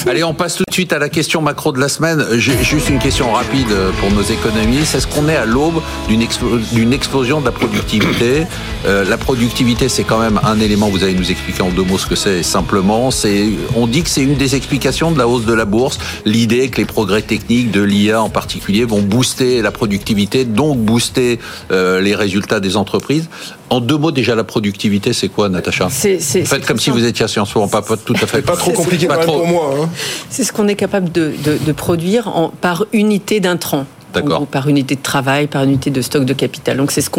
Allez, on passe tout de suite à la question macro de la semaine. J'ai juste une question rapide pour nos économistes. Est-ce qu'on est à l'aube d'une explosion de la productivité ? La productivité, c'est quand même un élément, vous allez nous expliquer en 2 mots ce que c'est simplement. On dit que c'est une des explications de la hausse de la bourse. L'idée que les progrès techniques de l'IA en particulier vont booster la productivité, donc booster les résultats des entreprises. En 2 mots, déjà, la productivité, c'est quoi, Natacha ? Faites comme si vous étiez à Sciences Po, pas tout à fait. C'est pas trop compliqué pour moi. Hein. C'est ce qu'on est capable de produire par unité d'intrants. D'accord. Ou par unité de travail, par unité de stock de capital. Donc c'est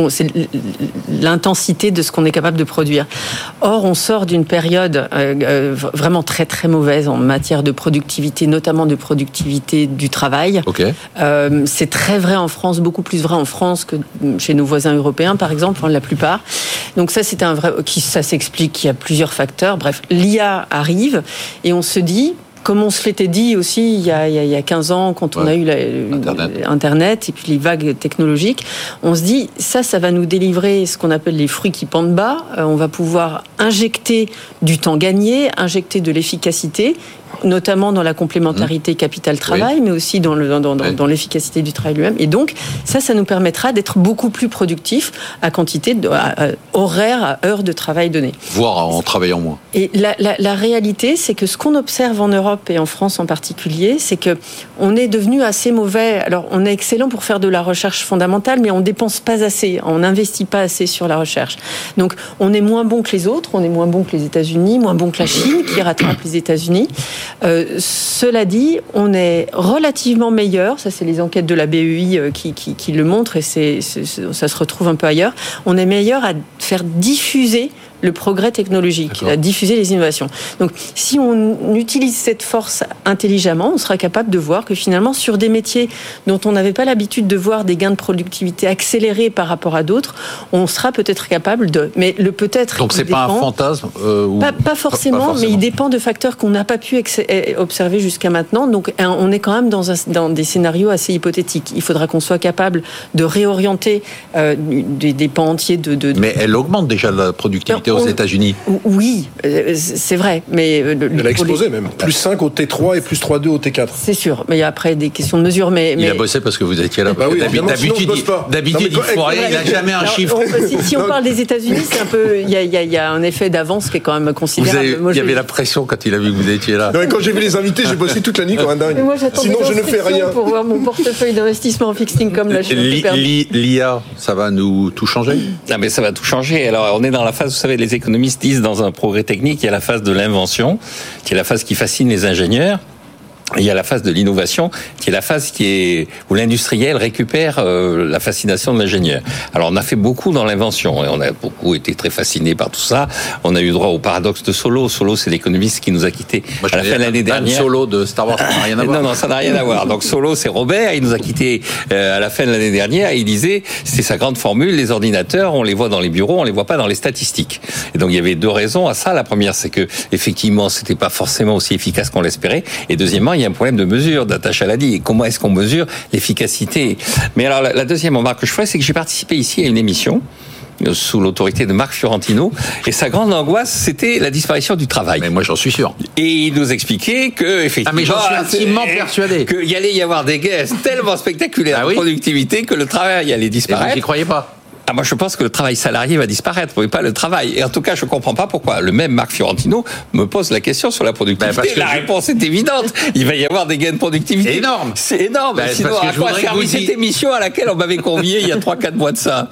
l'intensité de ce qu'on est capable de produire. Or, on sort d'une période vraiment très très mauvaise en matière de productivité, notamment de productivité du travail. Okay. C'est très vrai en France, beaucoup plus vrai en France que chez nos voisins européens, par exemple, la plupart. Donc ça, c'est ça s'explique. Il y a plusieurs facteurs. Bref, l'IA arrive et on se dit. Comme on se l'était dit aussi il y a 15 ans, quand on a eu Internet et puis les vagues technologiques, on se dit, ça va nous délivrer ce qu'on appelle les fruits qui pendent bas. On va pouvoir injecter du temps gagné, injecter de l'efficacité, notamment dans la complémentarité capital-travail, mais aussi dans l'efficacité du travail lui-même. Et donc, ça nous permettra d'être beaucoup plus productifs à quantité, horaire, à heure de travail donnée. Voire en travaillant moins. Et la réalité, c'est que ce qu'on observe en Europe et en France en particulier, c'est que on est devenu assez mauvais. Alors, on est excellent pour faire de la recherche fondamentale, mais on dépense pas assez, on n'investit pas assez sur la recherche. Donc, on est moins bon que les autres, on est moins bon que les États-Unis, moins bon que la Chine, qui rattrape les États-Unis. Cela dit, on est relativement meilleur, ça c'est les enquêtes de la BEI qui le montrent et ça se retrouve un peu ailleurs, on est meilleur à faire diffuser le progrès technologique, à diffuser les innovations. Donc, si on utilise cette force intelligemment, on sera capable de voir que finalement, sur des métiers dont on n'avait pas l'habitude de voir des gains de productivité accélérés par rapport à d'autres, on sera peut-être capable de... Mais le peut-être... Donc, c'est pas un fantasme pas forcément, mais il dépend de facteurs qu'on n'a pas pu observer jusqu'à maintenant. Donc, on est quand même dans des scénarios assez hypothétiques. Il faudra qu'on soit capable de réorienter des pans entiers de... Mais elle augmente déjà la productivité aux États-Unis. Oui, c'est vrai. Mais elle a explosé même. Plus 5 au T3 et plus 3,2 au T4. C'est sûr. Mais il y a après des questions de mesure. Il a bossé parce que vous étiez là. Bah oui, d'habitude, il faut rien. Il n'a jamais un chiffre. Si on parle des États-Unis, c'est un peu. Il y a un effet d'avance qui est quand même considérable. Il y avait la pression quand il a vu que vous étiez là. Non, quand j'ai vu les invités, j'ai bossé toute la nuit comme un dingue. Sinon, je ne fais rien. Pour voir mon portefeuille d'investissement en fixed income. L'IA, ça va nous tout changer ? Ah, mais ça va tout changer. Alors, on est dans la phase, vous savez, les économistes disent dans un progrès technique, il y a la phase de l'invention, qui est la phase qui fascine les ingénieurs. Et il y a la phase de l'innovation, qui est la phase où l'industriel récupère la fascination de l'ingénieur. Alors, on a fait beaucoup dans l'invention, et on a beaucoup été très fascinés par tout ça. On a eu droit au paradoxe de Solow. Solow, c'est l'économiste qui nous a quittés à la fin de l'année dernière. Solow de Star Wars, ça n'a rien à voir. Non, ça n'a rien à voir. Donc, Solow, c'est Robert, il nous a quittés à la fin de l'année dernière, et il disait, c'était sa grande formule, les ordinateurs, on les voit dans les bureaux, on les voit pas dans les statistiques. Et donc, il y avait 2 raisons à ça. La première, c'est que, effectivement, c'était pas forcément aussi efficace qu'on l'espérait. Et deuxièmement, il y a un problème de mesure, Natacha l'a dit. Comment est-ce qu'on mesure l'efficacité ? Mais alors, la deuxième remarque que je ferais, c'est que j'ai participé ici à une émission sous l'autorité de Marc Fiorentino, et sa grande angoisse, c'était la disparition du travail. Mais moi, j'en suis sûr. Et il nous expliquait que, effectivement... Ah, mais j'en suis intimement persuadé. Qu'il y allait y avoir des gains tellement spectaculaires de productivité que le travail allait disparaître. Et vous n'y croyez pas ? Moi, je pense que le travail salarié va disparaître, mais pas le travail. Et en tout cas, je comprends pas pourquoi le même Marc Fiorentino me pose la question sur la productivité. La réponse est évidente. Il va y avoir des gains de productivité. Énorme. C'est énorme. Sinon, à quoi a servi cette émission à laquelle on m'avait convié il y a 3-4 mois de ça ?